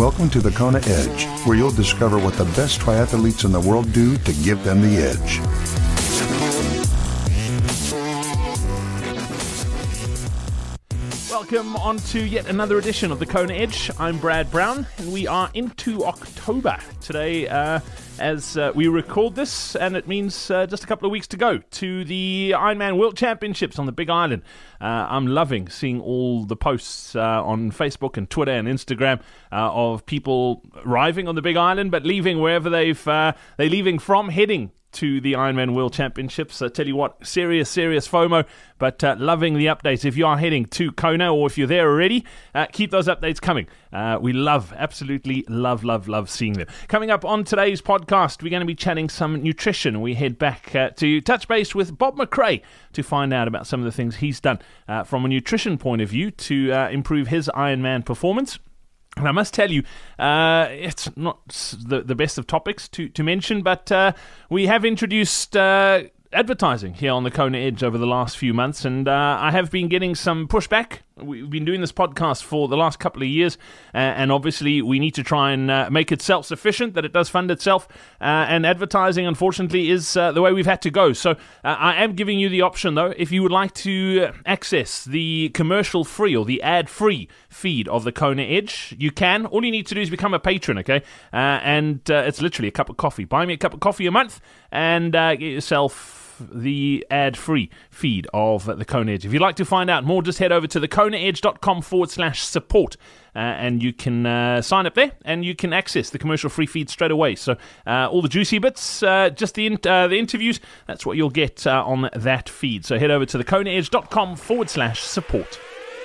Welcome to the Kona Edge, where you'll discover what the best triathletes in the world do to give them the edge. Welcome on to yet another edition of the Kona Edge. I'm Brad Brown, and we are into October today as we record this, and it means just a couple of weeks to go to the Ironman World Championships on the Big Island. I'm loving seeing all the posts on Facebook and Twitter and Instagram of people arriving on the Big Island, but leaving wherever they're leaving from, heading to the Ironman World Championships. I tell you what, serious FOMO, but loving the updates. If you are heading to Kona or if you're there already, keep those updates coming. We absolutely love seeing them. Coming up on today's podcast, we're going to be chatting some nutrition. We head back to touch base with Bob McRae to find out about some of the things he's done from a nutrition point of view to improve his Ironman performance. And I must tell you, it's not the best of topics to mention, but we have introduced advertising here on the Kona Edge over the last few months, and I have been getting some pushback. We've been doing this podcast for the last couple of years, and obviously we need to try and make it self-sufficient, that it does fund itself, and advertising, unfortunately, is the way we've had to go. So I am giving you the option, though, if you would like to access the commercial-free or the ad-free feed of the Kona Edge, you can. All you need to do is become a patron, okay? And it's literally a cup of coffee. Buy me a cup of coffee a month and get yourself the ad-free feed of the Kona Edge. If you'd like to find out more, just head over to thekonaedge.com/support and you can sign up there and you can access the commercial-free feed straight away. So all the juicy bits, just the interviews, that's what you'll get on that feed. So head over to thekonaedge.com/support.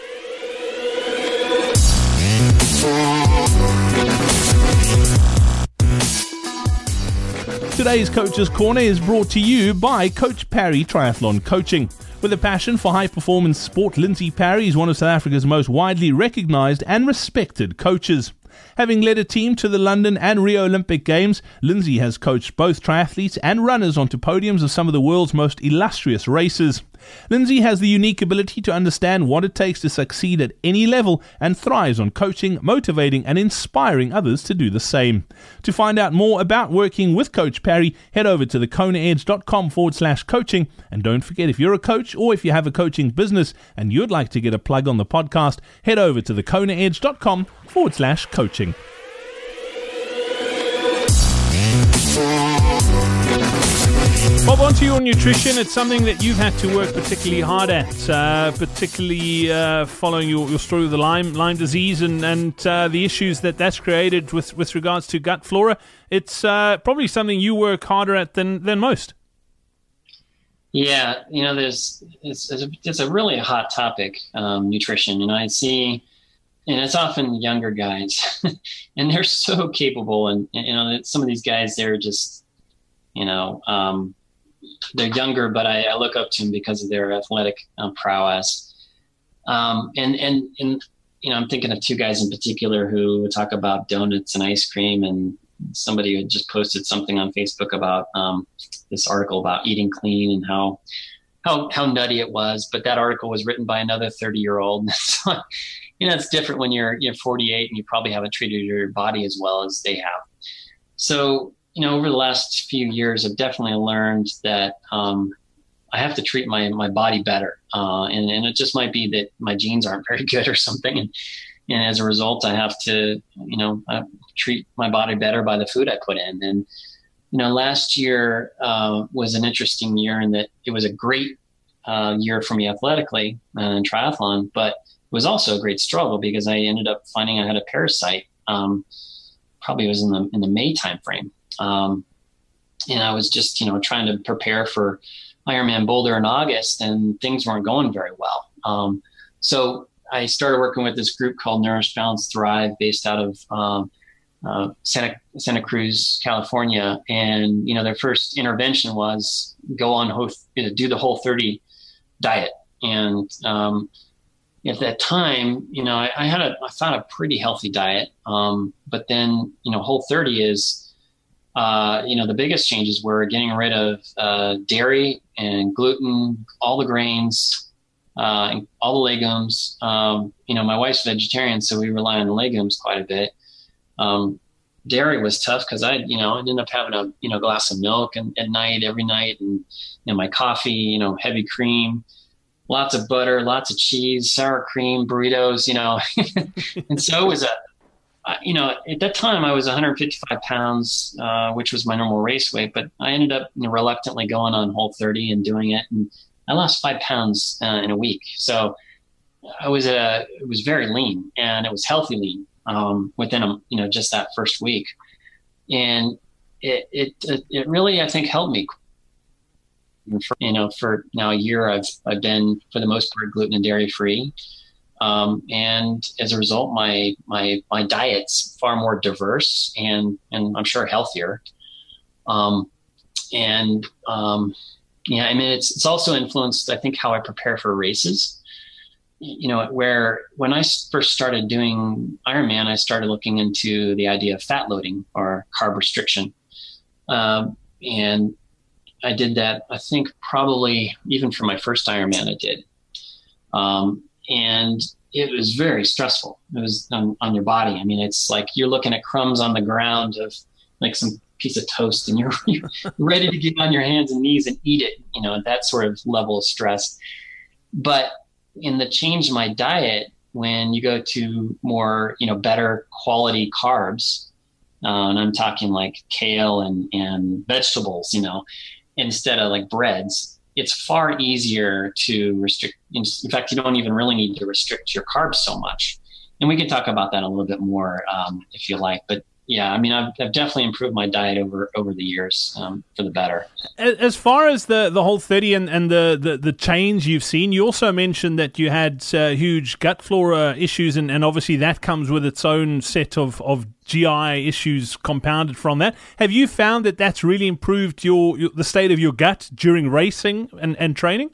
Today's Coach's Corner is brought to you by Coach Parry Triathlon Coaching. With a passion for high-performance sport, Lindsay Parry is one of South Africa's most widely recognised and respected coaches. Having led a team to the London and Rio Olympic Games, Lindsay has coached both triathletes and runners onto podiums of some of the world's most illustrious races. Lindsay has the unique ability to understand what it takes to succeed at any level and thrives on coaching, motivating and inspiring others to do the same. To find out more about working with Coach Parry, head over to thekonaedge.com/coaching, and don't forget, if you're a coach or if you have a coaching business and you'd like to get a plug on the podcast, head over to thekonaedge.com/coaching. Bob, on to your nutrition. It's something that you've had to work particularly hard at, particularly following your story with the Lyme disease and the issues that's created with regards to gut flora. It's probably something you work harder at than most. Yeah, it's a really hot topic, nutrition. I see, and it's often younger guys, and they're so capable. And some of these guys, they're just, they're younger, but I look up to them because of their athletic prowess. I'm thinking of two guys in particular who talk about donuts and ice cream, and somebody had just posted something on Facebook about this article about eating clean and how nutty it was. But that article was written by another 30-year-old. So, it's different when you're 48 and you probably haven't treated your body as well as they have. So, over the last few years, I've definitely learned that I have to treat my body better. And it just might be that my genes aren't very good or something. And as a result, I have to, treat my body better by the food I put in. And, last year was an interesting year in that it was a great year for me athletically in triathlon, but it was also a great struggle because I ended up finding I had a parasite. Probably was in the May timeframe. And I was just, trying to prepare for Ironman Boulder in August, and things weren't going very well. So I started working with this group called Nourish, Balance, Thrive, based out of Santa Cruz, California. And, their first intervention was go on do the Whole30 diet. And at that time, I found a pretty healthy diet. But then, Whole30 is, the biggest changes were getting rid of dairy and gluten, all the grains, and all the legumes. My wife's vegetarian, so we rely on the legumes quite a bit. Dairy was tough because I ended up having a glass of milk at night every night, and my coffee, heavy cream, lots of butter, lots of cheese, sour cream, burritos, and so it was at that time I was 155 pounds, which was my normal race weight, but I ended up reluctantly going on Whole30 and doing it, and I lost 5 pounds in a week. So it was very lean, and it was healthy lean. Within just that first week, and it really, I think, helped me. For now a year, I've been for the most part gluten and dairy free, and as a result, my diet's far more diverse and I'm sure healthier. It's also influenced, I think, how I prepare for races. Where when I first started doing Ironman, I started looking into the idea of fat loading or carb restriction. And I did that, I think, probably even for my first Ironman I did. And it was very stressful. It was on your body. I mean, it's like you're looking at crumbs on the ground of like some piece of toast, and you're ready to get on your hands and knees and eat it, that sort of level of stress. But in the change in my diet, when you go to more, better quality carbs, and I'm talking like kale and vegetables, instead of like breads, it's far easier to restrict. In fact, you don't even really need to restrict your carbs so much. And we can talk about that a little bit more if you like. But yeah, I mean, I've definitely improved my diet over the years for the better. As far as the Whole30 and the change you've seen, you also mentioned that you had huge gut flora issues, and obviously that comes with its own set of GI issues compounded from that. Have you found that that's really improved the state of your gut during racing and training?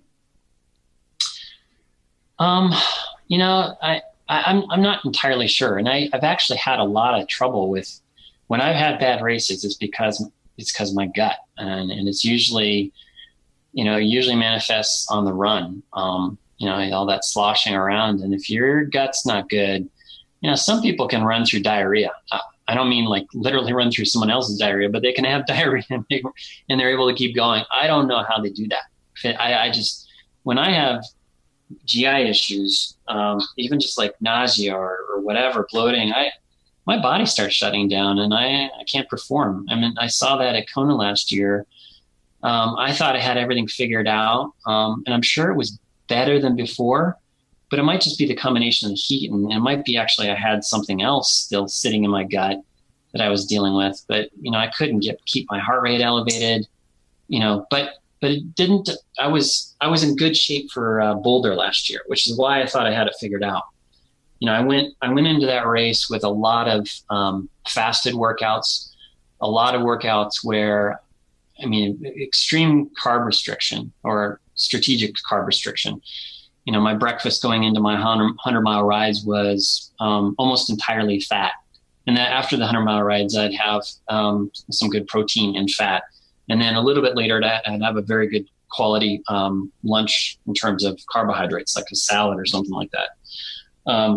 I'm not entirely sure, and I've actually had a lot of trouble with when I've had bad races. It's because of my gut, and it's usually manifests on the run. All that sloshing around, and if your gut's not good, some people can run through diarrhea. I don't mean like literally run through someone else's diarrhea, but they can have diarrhea and they're able to keep going. I don't know how they do that. I just when I have GI issues, even just like nausea or whatever, bloating, my body starts shutting down and I can't perform. I mean, I saw that at Kona last year. I thought I had everything figured out, and I'm sure it was better than before, but it might just be the combination of the heat, and it might be actually I had something else still sitting in my gut that I was dealing with. But I couldn't keep my heart rate elevated, but it didn't. I was in good shape for Boulder last year, which is why I thought I had it figured out. I went into that race with a lot of fasted workouts, a lot of workouts where, extreme carb restriction or strategic carb restriction. My breakfast going into my 100-mile rides was almost entirely fat. And then after the 100-mile rides, I'd have some good protein and fat. And then a little bit later, I'd have a very good quality lunch in terms of carbohydrates, like a salad or something like that.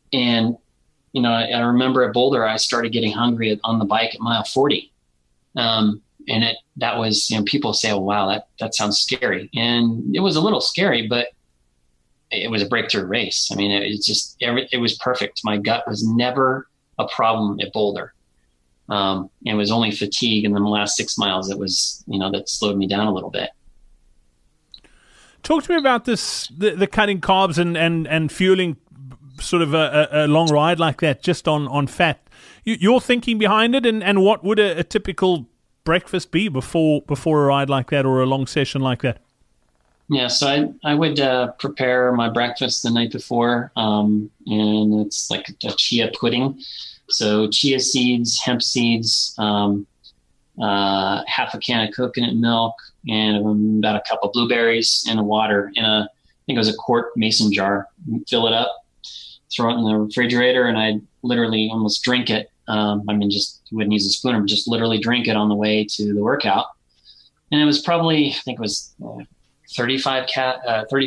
I remember at Boulder, I started getting hungry on the bike at mile 40. And that was, people say, oh, wow, that sounds scary. And it was a little scary, but it was a breakthrough race. I mean, it was perfect. My gut was never a problem at Boulder. It was only fatigue. And then the last 6 miles, it was, that slowed me down a little bit. Talk to me about this, the cutting carbs and fueling sort of a long ride like that just on fat. Your thinking behind it, and what would a typical breakfast be before a ride like that or a long session like that? Yeah, so I would prepare my breakfast the night before, and it's like a chia pudding. So chia seeds, hemp seeds, half a can of coconut milk, and about a cup of blueberries and water in I think it was a quart mason jar. Fill it up, throw it in the refrigerator, and I literally almost drink it. You wouldn't use a spoon, or just literally drink it on the way to the workout. And it was probably, I think it was 35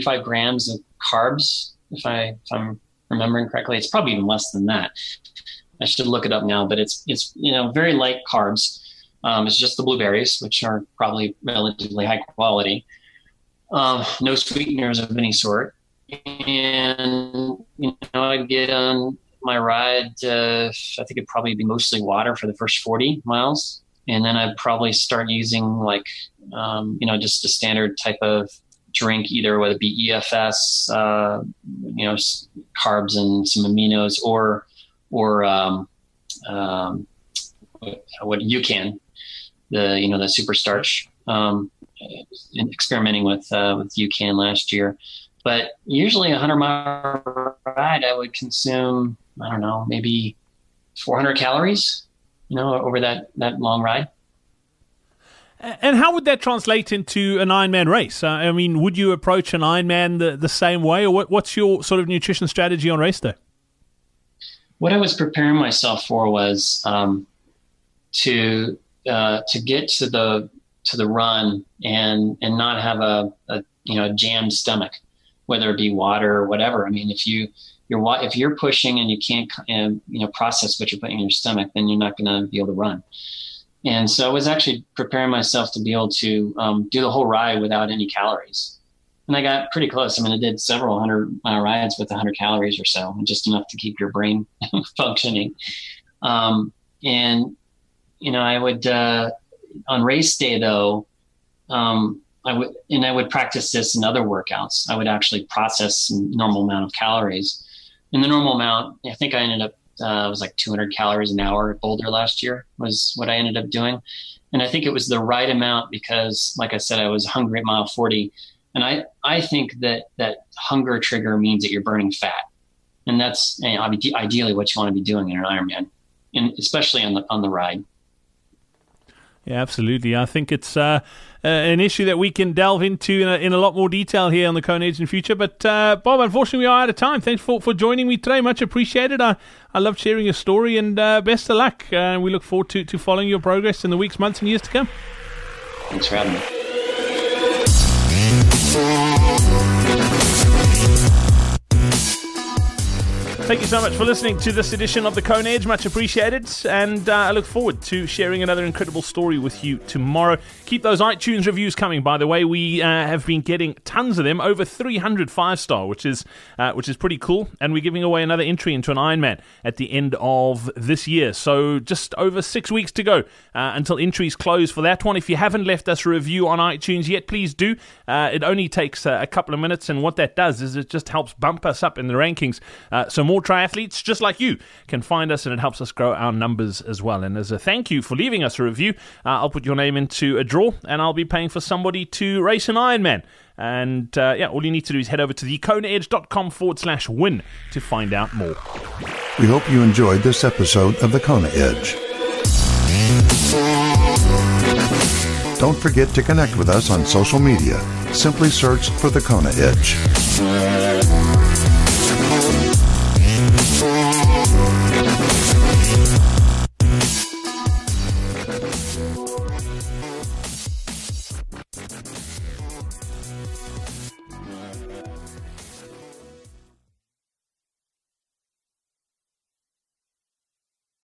grams of carbs, if I'm remembering correctly. It's probably even less than that. I should look it up now, but it's very light carbs. It's just the blueberries, which are probably relatively high quality. No sweeteners of any sort. And, I'd get on my ride, I think it'd probably be mostly water for the first 40 miles. And then I'd probably start using just a standard type of drink, either whether it be EFS, carbs and some aminos, or what UCAN, the super starch, experimenting with UCAN last year. But usually a 100-mile ride, I would consume, I don't know, maybe 400 calories, over that long ride. And how would that translate into an Ironman race? Would you approach an Ironman the same way, or what's your sort of nutrition strategy on race day? What I was preparing myself for was to get to the run and not have a jammed stomach, whether it be water or whatever. I mean, if you're pushing and you can't process what you're putting in your stomach, then you're not going to be able to run. And so I was actually preparing myself to be able to do the whole ride without any calories. And I got pretty close. I did several 100-mile rides with 100 calories or so, just enough to keep your brain functioning. I would, on race day though, I would practice this in other workouts. I would actually process a normal amount of calories. And the normal amount, I think I ended up, it was like 200 calories an hour at Boulder last year was what I ended up doing. And I think it was the right amount because, like I said, I was hungry at mile 40. And I think that hunger trigger means that you're burning fat. And that's ideally what you want to be doing in an Ironman, and especially on the ride. Yeah, absolutely. I think it's an issue that we can delve into in a lot more detail here on the Kona Edge in the future. But Bob, unfortunately, we are out of time. Thanks for joining me today. Much appreciated. I loved sharing your story, and best of luck. We look forward to following your progress in the weeks, months, and years to come. Thanks for having me. Thank you so much for listening to this edition of the Kona Edge. Much appreciated. And I look forward to sharing another incredible story with you tomorrow. Keep those iTunes reviews coming, by the way. We have been getting tons of them, over 300 5-star, which is pretty cool. And we're giving away another entry into an Ironman at the end of this year. So just over 6 weeks to go until entries close for that one. If you haven't left us a review on iTunes yet, please do. It only takes a couple of minutes, and what that does is it just helps bump us up in the rankings. So more triathletes just like you can find us, and it helps us grow our numbers as well. And as a thank you for leaving us a review, I'll put your name into a draw, and I'll be paying for somebody to race an Ironman. And all you need to do is head over to thekonaedge.com/win to find out more. We hope you enjoyed this episode of the Kona Edge. Don't forget to connect with us on social media. Simply search for the Kona Edge.